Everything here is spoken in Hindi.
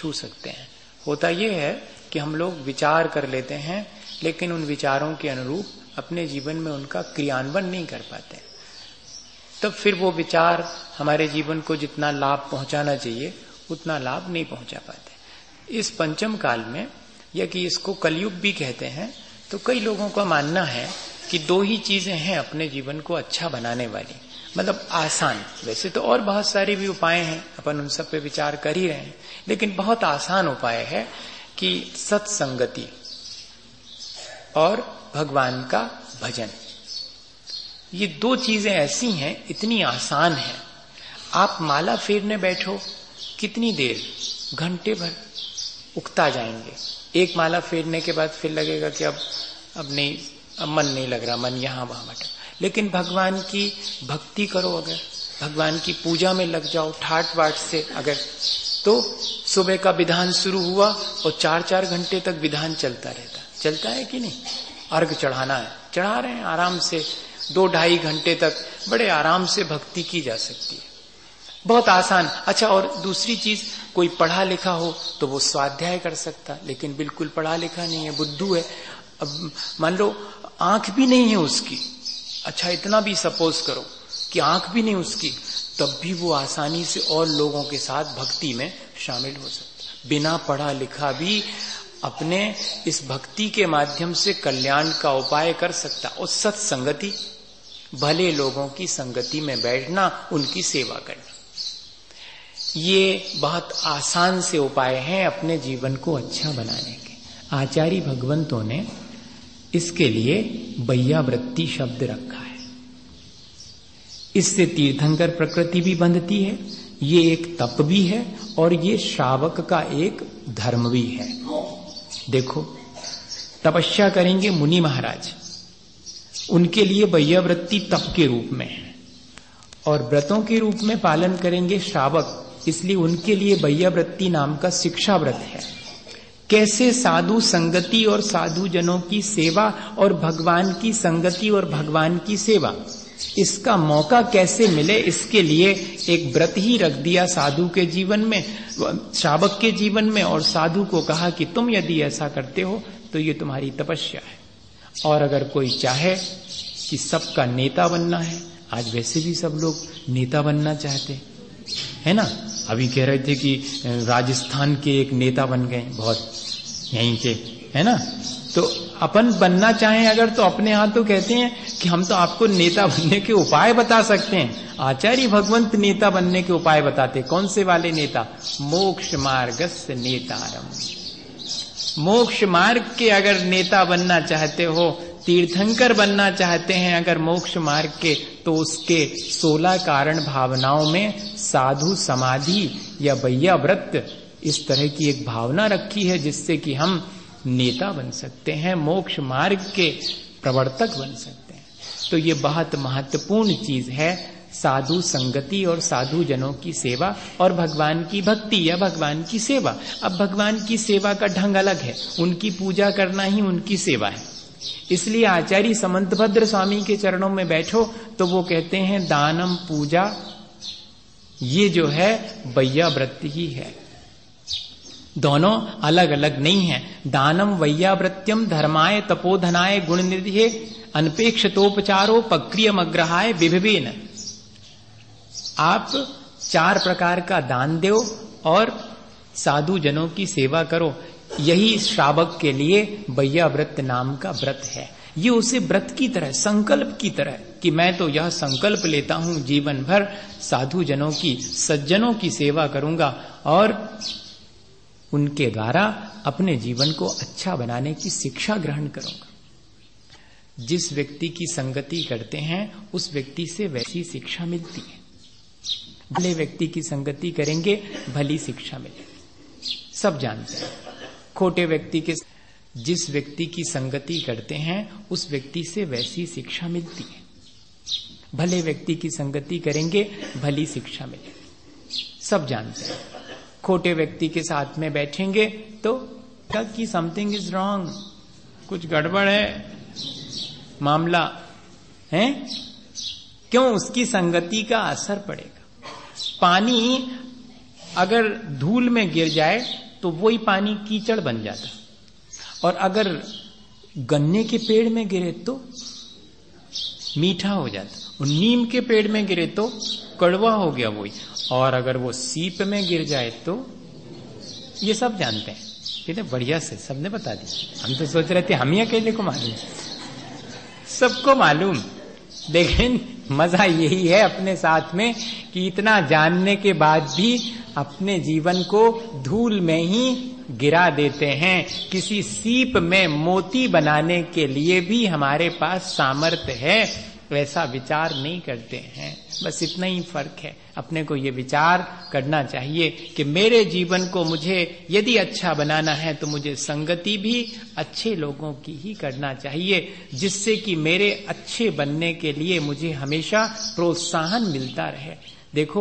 छू सकते हैं। होता यह है कि हम लोग विचार कर लेते हैं, लेकिन उन विचारों के अनुरूप अपने जीवन में उनका क्रियान्वयन नहीं कर पाते, तब फिर वो विचार हमारे जीवन को जितना लाभ पहुंचाना चाहिए उतना लाभ नहीं पहुंचा पाते। इस पंचम काल में, या कि इसको कलयुग भी कहते हैं, तो कई लोगों का मानना है कि दो ही चीजें हैं अपने जीवन को अच्छा बनाने वाली, मतलब आसान। वैसे तो और बहुत सारे भी उपाय हैं, अपन उन सब पे विचार कर ही रहे हैं, लेकिन बहुत आसान उपाय है कि सत्संगति और भगवान का भजन। ये दो चीजें ऐसी हैं, इतनी आसान है। आप माला फेरने बैठो, कितनी देर, घंटे भर उगता जाएंगे। एक माला फेरने के बाद फिर लगेगा कि अब नहीं, अब मन नहीं लग रहा, मन यहां वहां भटक। लेकिन भगवान की भक्ति करो, अगर भगवान की पूजा में लग जाओ ठाट बाट से, अगर तो सुबह का विधान शुरू हुआ और 4-4 घंटे तक विधान चलता रहता। चलता है कि नहीं? अर्घ चढ़ाना है, चढ़ा रहे हैं आराम से, 2-2.5 घंटे तक बड़े आराम से भक्ति की जा सकती है, बहुत आसान। अच्छा, और दूसरी चीज, कोई पढ़ा लिखा हो तो वो स्वाध्याय कर सकता, लेकिन बिल्कुल पढ़ा लिखा नहीं है, बुद्धू है। अब मान लो आंख भी नहीं है उसकी, अच्छा इतना भी सपोज करो कि आंख भी नहीं उसकी, तब भी वो आसानी से और लोगों के साथ भक्ति में शामिल हो सकता, बिना पढ़ा लिखा भी अपने इस भक्ति के माध्यम से कल्याण का उपाय कर सकता। और सत्संगति, भले लोगों की संगति में बैठना, उनकी सेवा करना, ये बहुत आसान से उपाय हैं अपने जीवन को अच्छा बनाने के। आचार्य भगवंतों ने इसके लिए वैयावृत्ति शब्द रखा है। इससे तीर्थंकर प्रकृति भी बंधती है, ये एक तप भी है और ये श्रावक का एक धर्म भी है। देखो, तपस्या करेंगे मुनि महाराज, उनके लिए वैयावृत्ति तप के रूप में है, और व्रतों के रूप में पालन करेंगे श्रावक, इसलिए उनके लिए वैयावृत्ति नाम का शिक्षा व्रत है। कैसे साधु संगति और साधु जनों की सेवा और भगवान की संगति और भगवान की सेवा, इसका मौका कैसे मिले, इसके लिए एक व्रत ही रख दिया साधु के जीवन में, श्रावक के जीवन में, और साधु को कहा कि तुम यदि ऐसा करते हो तो ये तुम्हारी तपस्या है। और अगर कोई चाहे कि सबका नेता बनना है, आज वैसे भी सब लोग नेता बनना चाहते है ना। अभी कह रहे थे कि राजस्थान के एक नेता बन गए, बहुत यहीं के, है ना। तो अपन बनना चाहें अगर, तो अपने यहाँ तो कहते हैं कि हम तो आपको नेता बनने के उपाय बता सकते हैं। आचार्य भगवंत नेता बनने के उपाय बताते। कौन से वाले नेता? मोक्ष मार्गस्य नेतारम। मोक्ष मार्ग के अगर नेता बनना चाहते हो, तीर्थंकर बनना चाहते हैं अगर मोक्ष मार्ग के, तो उसके 16 कारण भावनाओं में साधु समाधि या वैयाव्रत, इस तरह की एक भावना रखी है जिससे कि हम नेता बन सकते हैं, मोक्ष मार्ग के प्रवर्तक बन सकते हैं। तो ये बहुत महत्वपूर्ण चीज है, साधु संगति और साधु जनों की सेवा और भगवान की भक्ति या भगवान की सेवा। अब भगवान की सेवा का ढंग अलग है, उनकी पूजा करना ही उनकी सेवा है। इसलिए आचार्य समंतभद्र स्वामी के चरणों में बैठो तो वो कहते हैं दानम पूजा, ये जो है वैयाव्रत ही है। दोनों अलग अलग नहीं है। दानम वैयाव्रत्यम धर्माय तपोधनाय गुणनिधये अनपेक्षतोपचारो पक्रियमग्रहाय विभवेन। आप 4 प्रकार का दान दो और साधु जनों की सेवा करो, यही श्रावक के लिए वैयाव्रत नाम का व्रत है। ये उसे व्रत की तरह, संकल्प की तरह, कि मैं तो यह संकल्प लेता हूं जीवन भर साधु जनों की, सज्जनों की सेवा करूंगा और उनके द्वारा अपने जीवन को अच्छा बनाने की शिक्षा ग्रहण करूंगा। जिस व्यक्ति की संगति करते हैं उस व्यक्ति से वैसी शिक्षा मिलती है। भले व्यक्ति की संगति करेंगे भली शिक्षा मिलेगी, सब जानते हैं। खोटे व्यक्ति के, जिस व्यक्ति की संगति करते हैं उस व्यक्ति से वैसी शिक्षा मिलती है। भले व्यक्ति की संगति करेंगे भली शिक्षा मिलेगी, सब जानते हैं। खोटे व्यक्ति के साथ में बैठेंगे तो कि समथिंग इज रॉन्ग, कुछ गड़बड़ है मामला है, क्यों? उसकी संगति का असर पड़ेगा। पानी अगर धूल में गिर जाए तो वही पानी कीचड़ बन जाता, और अगर गन्ने के पेड़ में गिरे तो मीठा हो जाता, और नीम के पेड़ में गिरे तो कड़वा हो गया वही, और अगर वो सीप में गिर जाए तो, ये सब जानते हैं। कितने बढ़िया से सबने बता दिया। हम तो सोच रहे थे हम ही अकेले को मालूम, सबको मालूम। लेकिन मजा यही है अपने साथ में कि इतना जानने के बाद भी अपने जीवन को धूल में ही गिरा देते हैं। किसी सीप में मोती बनाने के लिए भी हमारे पास सामर्थ्य है, वैसा विचार नहीं करते हैं। बस इतना ही फर्क है। अपने को ये विचार करना चाहिए कि मेरे जीवन को मुझे यदि अच्छा बनाना है तो मुझे संगति भी अच्छे लोगों की ही करना चाहिए, जिससे कि मेरे अच्छे बनने के लिए मुझे हमेशा प्रोत्साहन मिलता रहे। देखो